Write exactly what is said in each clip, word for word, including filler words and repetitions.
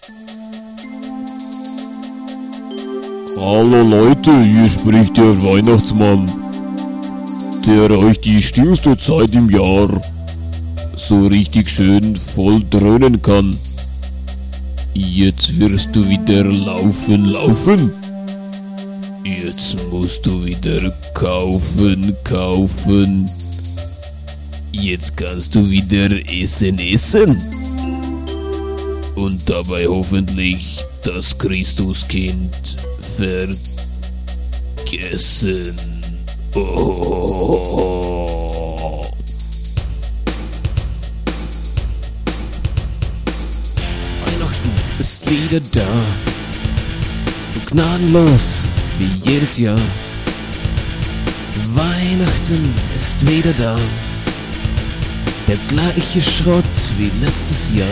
Hallo Leute, hier spricht der Weihnachtsmann, der euch die stillste Zeit im Jahr so richtig schön voll dröhnen kann. Jetzt wirst du wieder laufen, laufen. Jetzt musst du wieder kaufen, kaufen. Jetzt kannst du wieder essen, essen. Und dabei hoffentlich das Christuskind vergessen. Oh. Weihnachten ist wieder da, so gnadenlos wie jedes Jahr. Weihnachten ist wieder da, der gleiche Schrott wie letztes Jahr.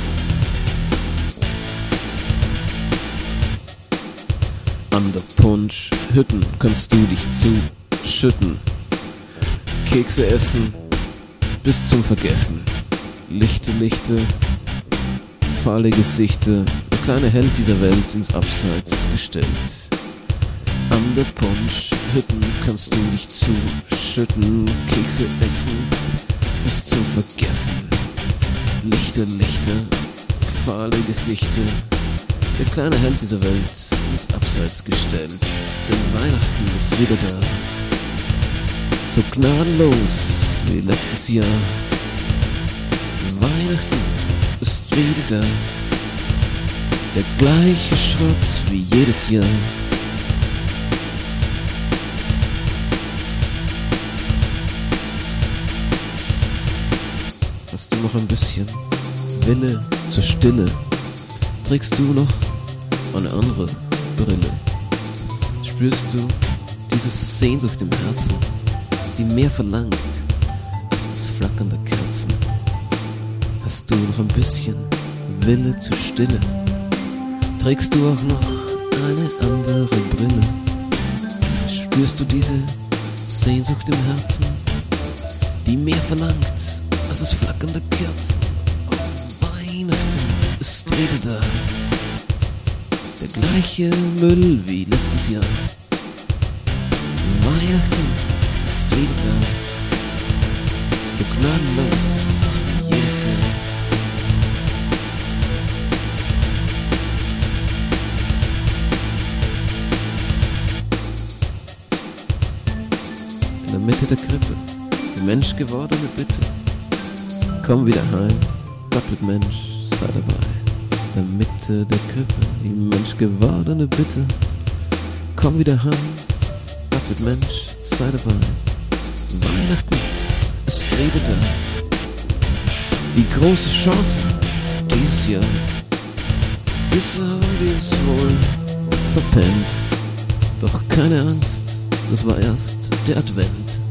An der Punschhütten kannst du dich zuschütten, Kekse essen bis zum Vergessen. Lichte, Lichte, fahle Gesichter, der kleine Held dieser Welt ins Abseits gestellt. An der Punschhütten kannst du dich zuschütten, Kekse essen bis zum Vergessen. Lichter, Lichter, fahle Gesichter, der kleine Held dieser Welt ins Abseits gestellt. Denn Weihnachten ist wieder da, so gnadenlos wie letztes Jahr. Weihnachten ist wieder da, der gleiche Schrott wie jedes Jahr. Hast du noch ein bisschen Wille zur Stille? Trägst du noch eine andere Brille? Spürst du diese Sehnsucht im Herzen, die mehr verlangt als das Flackern der Kerzen? Hast du noch ein bisschen Wille zur Stille? Trägst du auch noch eine andere Brille? Spürst du diese Sehnsucht im Herzen, die mehr verlangt als das Flackern der Kerzen? Oh, Weihnachten ist wieder da, der gleiche Müll wie letztes Jahr. Weihnachten ist wieder da, so gnadenlos wie jedes Jahr. In der Mitte der Krippe, die menschgewordene Bitte. Komm wieder heim, Gott wird Mensch, sei dabei. In der Mitte der Krippe, die menschgewordene Bitte. Komm wieder heim, Gott wird Mensch, sei dabei. Weihnachten ist wieder da, die große Chance dieses Jahr. Bisher haben wir es wohl verpennt, doch keine Angst, das war erst der Advent.